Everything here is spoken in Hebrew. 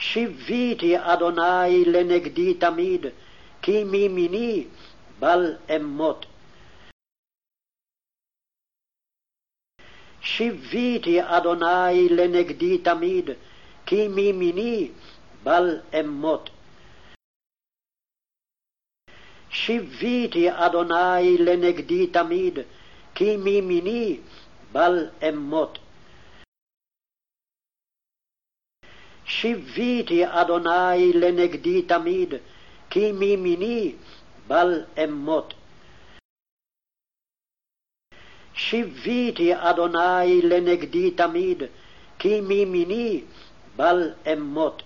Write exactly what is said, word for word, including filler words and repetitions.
שיוויתי אדוני לנגדי תמיד, כי מימיני בל אמות. שיוויתי אדוני לנגדי תמיד, כי מימיני בל אמות. שיוויתי אדוני לנגדי תמיד, כי מימיני בל אמות. שיוויתי אדוני לנגדי תמיד, כי מימיני בל אמות. שיוויתי אדוני לנגדי תמיד, כי מימיני בל אמות.